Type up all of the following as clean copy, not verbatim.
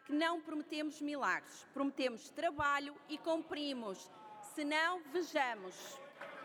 que não prometemos milagres, prometemos trabalho e cumprimos. Se não, vejamos.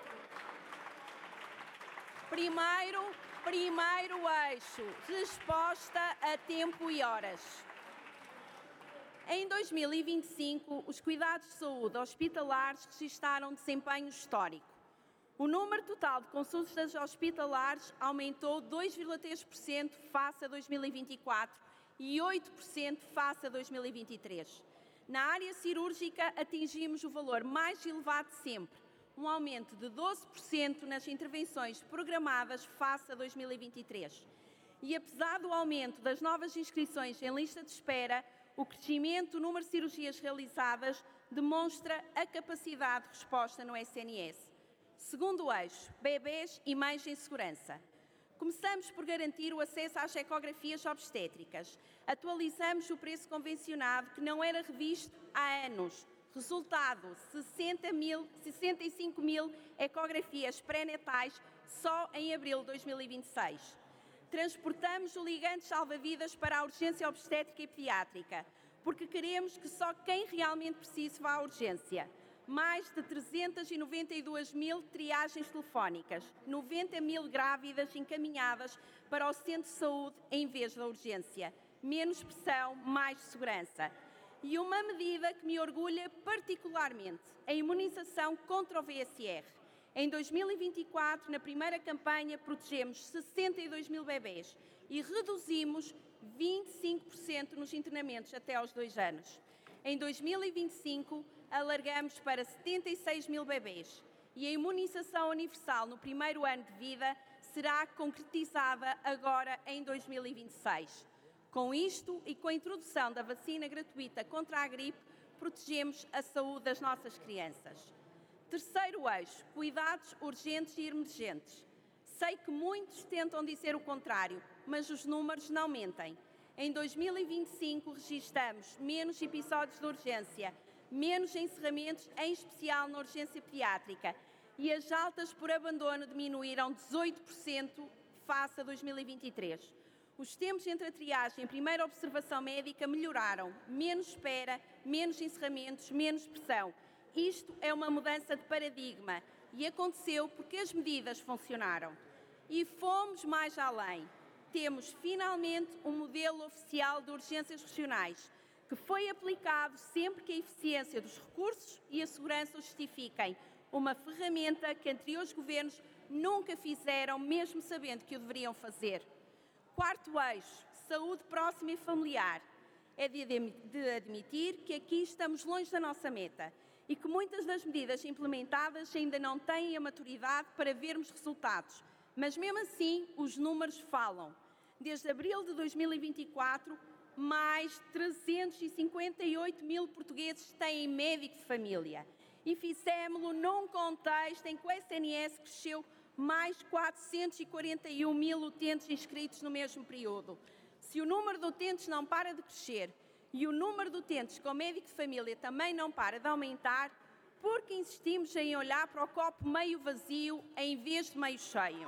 Primeiro eixo, resposta a tempo e horas. Em 2025, os cuidados de saúde hospitalares registaram desempenho histórico. O número total de consultas hospitalares aumentou 2,3% face a 2024 e 8% face a 2023. Na área cirúrgica, atingimos o valor mais elevado de sempre, um aumento de 12% nas intervenções programadas face a 2023. E apesar do aumento das novas inscrições em lista de espera, o crescimento do número de cirurgias realizadas demonstra a capacidade de resposta no SNS. Segundo eixo, bebês e mães em segurança. Começamos por garantir o acesso às ecografias obstétricas. Atualizamos o preço convencionado que não era revisto há anos. Resultado, 65 mil ecografias pré-natais só em abril de 2026. Transportamos o ligante salva-vidas para a urgência obstétrica e pediátrica, porque queremos que só quem realmente precise vá à urgência. Mais de 392 mil triagens telefónicas, 90 mil grávidas encaminhadas para o centro de saúde em vez da urgência. Menos pressão, mais segurança. E uma medida que me orgulha particularmente, a imunização contra o VSR. Em 2024, na primeira campanha, protegemos 62 mil bebês e reduzimos 25% nos internamentos até aos 2 anos. Em 2025, alargamos para 76 mil bebês e a imunização universal no primeiro ano de vida será concretizada agora em 2026. Com isto e com a introdução da vacina gratuita contra a gripe, protegemos a saúde das nossas crianças. Terceiro eixo, cuidados urgentes e emergentes. Sei que muitos tentam dizer o contrário, mas os números não mentem. Em 2025 registramos menos episódios de urgência, menos encerramentos, em especial na urgência pediátrica, e as altas por abandono diminuíram 18% face a 2023. Os tempos entre a triagem e a primeira observação médica melhoraram, menos espera, menos encerramentos, menos pressão. Isto é uma mudança de paradigma e aconteceu porque as medidas funcionaram. E fomos mais além. Temos finalmente um modelo oficial de urgências regionais que foi aplicado sempre que a eficiência dos recursos e a segurança o justifiquem. Uma ferramenta que anteriores governos nunca fizeram, mesmo sabendo que o deveriam fazer. Quarto eixo, saúde próxima e familiar. É de admitir que aqui estamos longe da nossa meta e que muitas das medidas implementadas ainda não têm a maturidade para vermos resultados. Mas mesmo assim, os números falam. Desde abril de 2024, mais 358 mil portugueses têm médico de família. E fizemos-lo num contexto em que o SNS cresceu mais 441 mil utentes inscritos no mesmo período. Se o número de utentes não para de crescer e o número de utentes com médico de família também não para de aumentar, porque insistimos em olhar para o copo meio vazio em vez de meio cheio.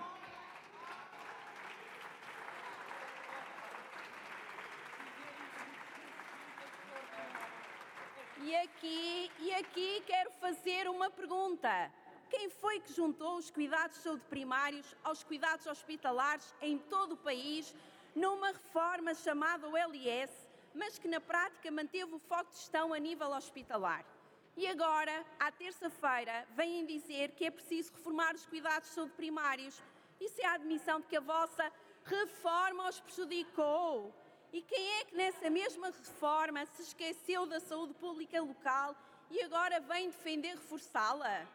E aqui quero fazer uma pergunta. Quem foi que juntou os cuidados de saúde primários aos cuidados hospitalares em todo o país numa reforma chamada OLS, mas que na prática manteve o foco de gestão a nível hospitalar? E agora, à terça-feira, vêm dizer que é preciso reformar os cuidados de saúde primários. Isso é a admissão de que a vossa reforma os prejudicou. E quem é que nessa mesma reforma se esqueceu da saúde pública local e agora vem defender reforçá-la?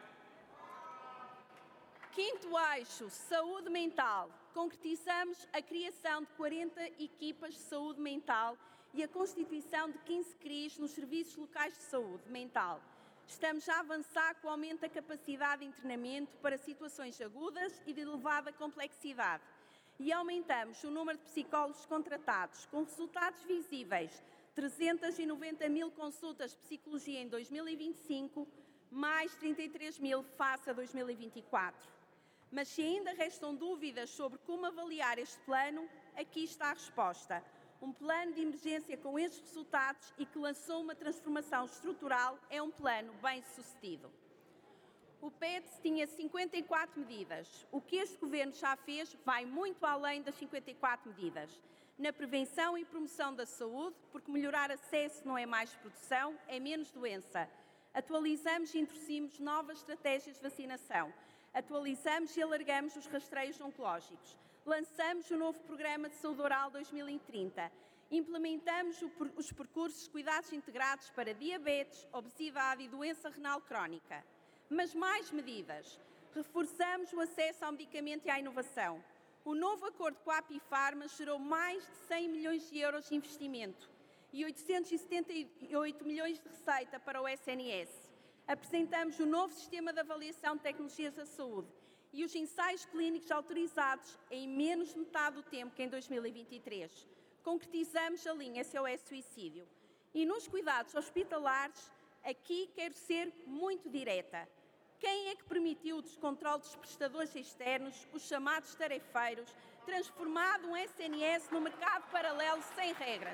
Quinto eixo, saúde mental. Concretizamos a criação de 40 equipas de saúde mental e a constituição de 15 CRIs nos serviços locais de saúde mental. Estamos a avançar com o aumento da capacidade de internamento para situações agudas e de elevada complexidade. E aumentamos o número de psicólogos contratados, com resultados visíveis. 390 mil consultas de psicologia em 2025, mais 33 mil face a 2024. Mas se ainda restam dúvidas sobre como avaliar este plano, aqui está a resposta. Um plano de emergência com estes resultados e que lançou uma transformação estrutural é um plano bem-sucedido. O PEDS tinha 54 medidas. O que este Governo já fez vai muito além das 54 medidas. Na prevenção e promoção da saúde, porque melhorar acesso não é mais produção, é menos doença. Atualizamos e introduzimos novas estratégias de vacinação. Atualizamos e alargamos os rastreios oncológicos. Lançamos o novo Programa de Saúde Oral 2030. Implementamos os percursos de cuidados integrados para diabetes, obesidade e doença renal crónica. Mas mais medidas. Reforçamos o acesso ao medicamento e à inovação. O novo acordo com a Apifarma gerou mais de 100 milhões de euros de investimento e 878 milhões de receita para o SNS. Apresentamos o novo sistema de avaliação de tecnologias da saúde e os ensaios clínicos autorizados em menos de metade do tempo que em 2023. Concretizamos a linha SOS Suicídio. E nos cuidados hospitalares, aqui quero ser muito direta. Quem é que permitiu o descontrole dos prestadores externos, os chamados tarefeiros, transformado um SNS no mercado paralelo sem regras?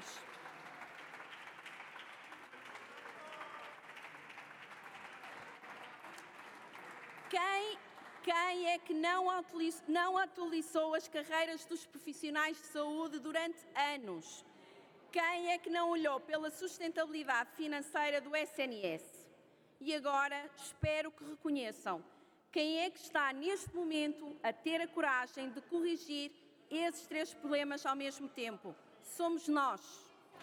Quem é que não atualizou as carreiras dos profissionais de saúde durante anos? Quem é que não olhou pela sustentabilidade financeira do SNS? E agora espero que reconheçam quem é que está neste momento a ter a coragem de corrigir esses três problemas ao mesmo tempo. Somos nós.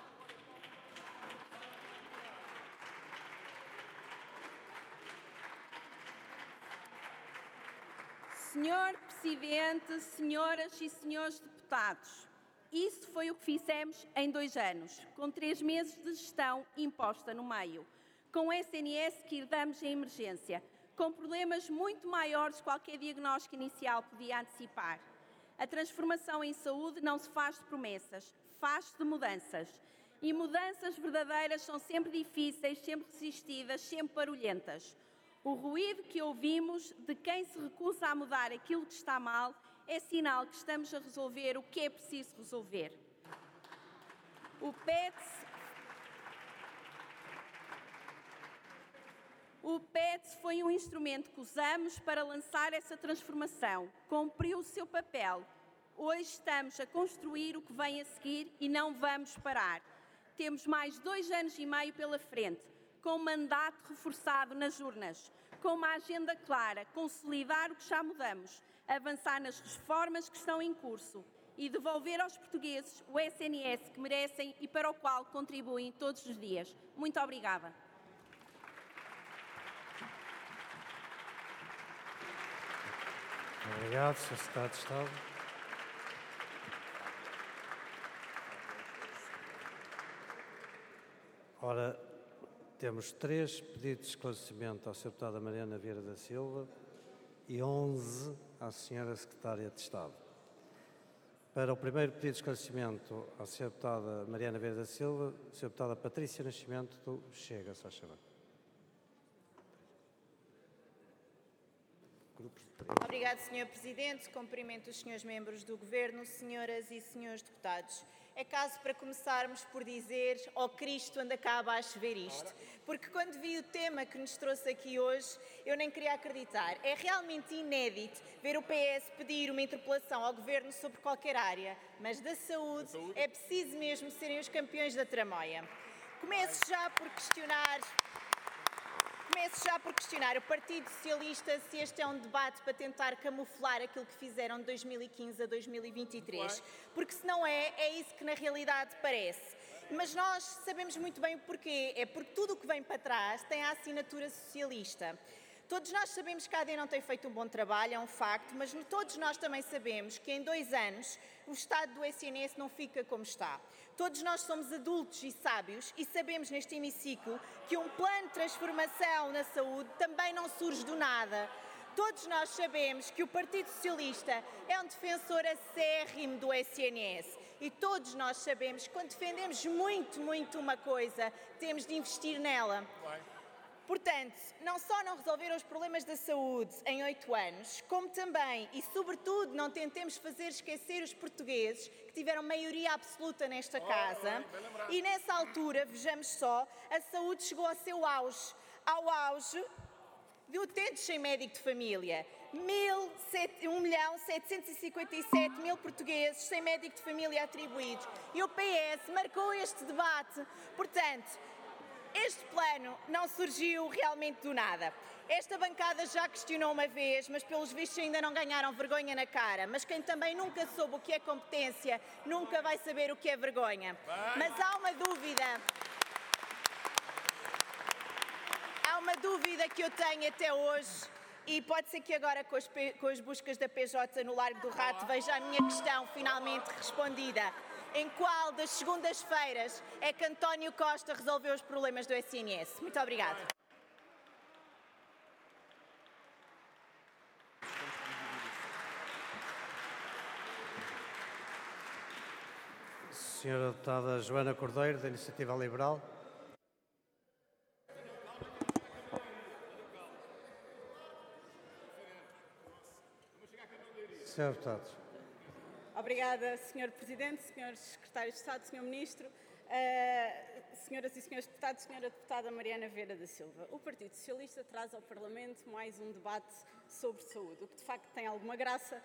Senhor Presidente, senhoras e senhores deputados, isso foi o que fizemos em 2 anos, com 3 meses de gestão imposta no meio, com o SNS que herdamos em emergência, com problemas muito maiores que qualquer diagnóstico inicial podia antecipar. A transformação em saúde não se faz de promessas, faz de mudanças. E mudanças verdadeiras são sempre difíceis, sempre resistidas, sempre barulhentas. O ruído que ouvimos de quem se recusa a mudar aquilo que está mal é sinal que estamos a resolver o que é preciso resolver. O PEDS foi um instrumento que usamos para lançar essa transformação. Cumpriu o seu papel. Hoje estamos a construir o que vem a seguir e não vamos parar. Temos mais 2 anos e meio pela frente, com um mandato reforçado nas urnas, com uma agenda clara, consolidar o que já mudamos, avançar nas reformas que estão em curso e devolver aos portugueses o SNS que merecem e para o qual contribuem todos os dias. Muito obrigada. Obrigado, Sr. Secretário de Estado. Ora, temos 3 pedidos de esclarecimento à Sra. Deputada Mariana Vieira da Silva e 11 à Sra. Secretária de Estado. Para o primeiro pedido de esclarecimento à Sra. Deputada Mariana Vieira da Silva, a Sra. Deputada Patrícia Nascimento do Chega, se faz favor. Obrigado, Sr. Presidente. Cumprimento os senhores membros do Governo, senhoras e senhores deputados. É caso para começarmos por dizer: ó Cristo, anda cá abaixo ver isto. Porque quando vi o tema que nos trouxe aqui hoje, eu nem queria acreditar. É realmente inédito ver o PS pedir uma interpelação ao Governo sobre qualquer área, mas da saúde é preciso mesmo serem os campeões da tramóia. Começo já por questionar o Partido Socialista se este é um debate para tentar camuflar aquilo que fizeram de 2015 a 2023. Porque se não é, é isso que na realidade parece. Mas nós sabemos muito bem o porquê. É porque tudo o que vem para trás tem a assinatura socialista. Todos nós sabemos que a AD não tem feito um bom trabalho, é um facto, mas todos nós também sabemos que em 2 anos o estado do SNS não fica como está. Todos nós somos adultos e sábios e sabemos neste hemiciclo que um plano de transformação na saúde também não surge do nada. Todos nós sabemos que o Partido Socialista é um defensor acérrimo do SNS e todos nós sabemos que quando defendemos muito uma coisa, temos de investir nela. Portanto, não só não resolveram os problemas da saúde em 8 anos, como também, e sobretudo, não tentemos fazer esquecer os portugueses, que tiveram maioria absoluta nesta casa, e nessa altura, vejamos só, a saúde chegou ao seu auge, ao auge de utentes sem médico de família. 1.757.000 portugueses sem médico de família atribuídos. E o PS marcou este debate. Portanto, este plano não surgiu realmente do nada. Esta bancada já questionou uma vez, mas pelos vistos ainda não ganharam vergonha na cara. Mas quem também nunca soube o que é competência, nunca vai saber o que é vergonha. Mas há uma dúvida. Há uma dúvida que eu tenho até hoje, e pode ser que agora com as buscas da PJ no Largo do Rato veja a minha questão finalmente respondida. Em qual das segundas-feiras é que António Costa resolveu os problemas do SNS? Muito obrigada. Senhora deputada Joana Cordeiro, da Iniciativa Liberal. Senhor deputado. Obrigada, Sr. Presidente, Srs. Secretários de Estado, Sr. Ministro, Senhoras e Senhores Deputados, Sra. Deputada Mariana Vieira da Silva. O Partido Socialista traz ao Parlamento mais um debate sobre saúde, o que de facto tem alguma graça,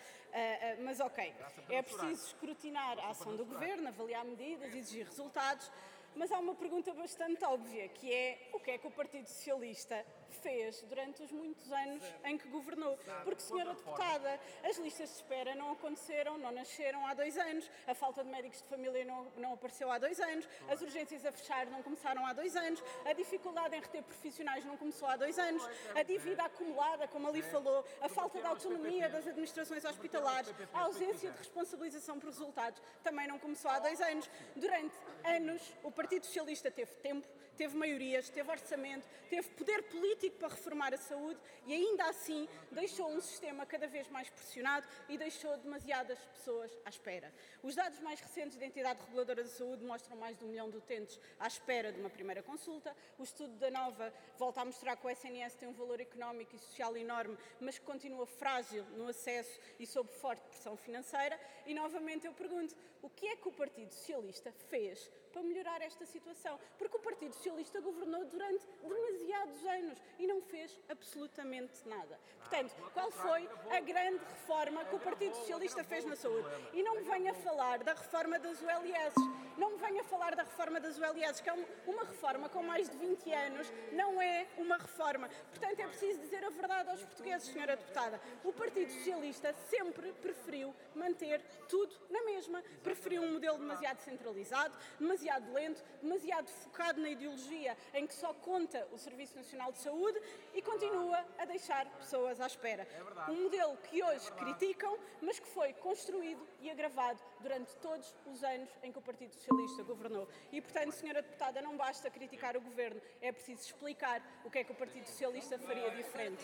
mas ok. É preciso escrutinar a ação do Governo, avaliar medidas, exigir resultados, mas há uma pergunta bastante óbvia, que é o que é que o Partido Socialista fez durante os muitos anos em que governou. Porque, Senhora Deputada, as listas de espera não aconteceram, não nasceram há 2 anos, a falta de médicos de família não apareceu há 2 anos, as urgências a fechar não começaram há 2 anos, a dificuldade em reter profissionais não começou há 2 anos, a dívida acumulada, como ali falou, a falta de autonomia das administrações hospitalares, a ausência de responsabilização por resultados também não começou há 2 anos. Durante anos, o Partido Socialista teve tempo, teve maiorias, teve orçamento, teve poder político para reformar a saúde e ainda assim deixou um sistema cada vez mais pressionado e deixou demasiadas pessoas à espera. Os dados mais recentes da Entidade Reguladora da Saúde mostram mais de 1 milhão de utentes à espera de uma primeira consulta. O estudo da Nova volta a mostrar que o SNS tem um valor económico e social enorme, mas que continua frágil no acesso e sob forte pressão financeira. E novamente eu pergunto, o que é que o Partido Socialista fez para melhorar esta situação? Porque o Partido Socialista governou durante demasiados anos e não fez absolutamente nada. Portanto, qual foi a grande reforma que o Partido Socialista fez na saúde? E não me venha falar da reforma das ULS. Não me venha falar da reforma das ULS, que é uma reforma com mais de 20 anos, não é uma reforma. Portanto, é preciso dizer a verdade aos portugueses, Senhora Deputada. O Partido Socialista sempre preferiu manter tudo na mesma. Preferiu um modelo demasiado centralizado, demasiado lento, demasiado focado na ideologia em que só conta o Serviço Nacional de Saúde e continua a deixar pessoas à espera. Um modelo que hoje criticam, mas que foi construído e agravado durante todos os anos em que o Partido Socialista governou. E, portanto, Senhora Deputada, não basta criticar o Governo, é preciso explicar o que é que o Partido Socialista faria diferente.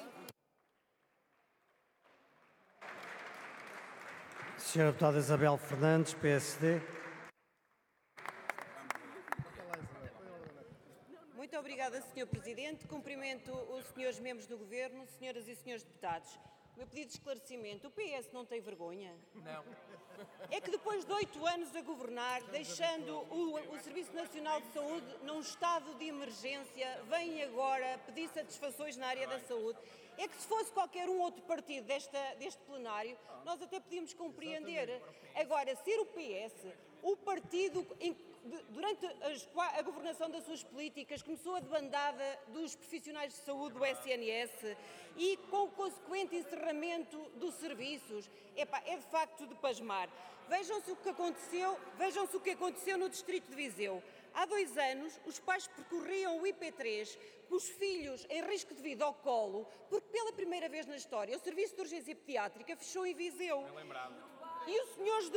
Senhora deputada Isabel Fernandes, PSD. Muito obrigada, Sr. Presidente. Cumprimento os senhores membros do Governo, senhoras e senhores deputados. O meu pedido de esclarecimento, o PS não tem vergonha? Não. É que depois de 8 anos a governar, deixando o Serviço Nacional de Saúde num estado de emergência, vem agora pedir satisfações na área da saúde. É que se fosse qualquer outro partido deste plenário, nós até podíamos compreender. Agora, ser o PS, o partido durante a governação das suas políticas, começou a debandada dos profissionais de saúde do SNS e com o consequente encerramento dos serviços, é de facto de pasmar. Vejam-se o que aconteceu no Distrito de Viseu. Há 2 anos, os pais percorriam o IP3 com os filhos em risco de vida ao colo, porque pela primeira vez na história o Serviço de Urgência Pediátrica fechou em Viseu. E os senhores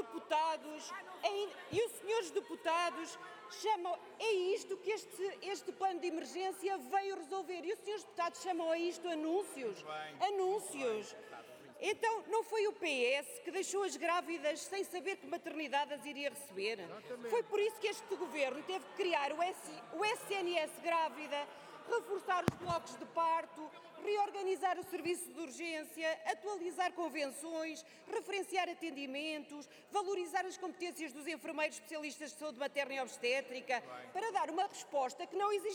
deputados chamam, é isto que este plano de emergência veio resolver. E os senhores deputados chamam a isto anúncios. Anúncios. Então, não foi o PS que deixou as grávidas sem saber que maternidade as iria receber? Foi por isso que este governo teve que criar o SNS Grávida, reforçar os blocos de parto, reorganizar o serviço de urgência, atualizar convenções, referenciar atendimentos, valorizar as competências dos enfermeiros especialistas de saúde materna e obstétrica, para dar uma resposta que não existe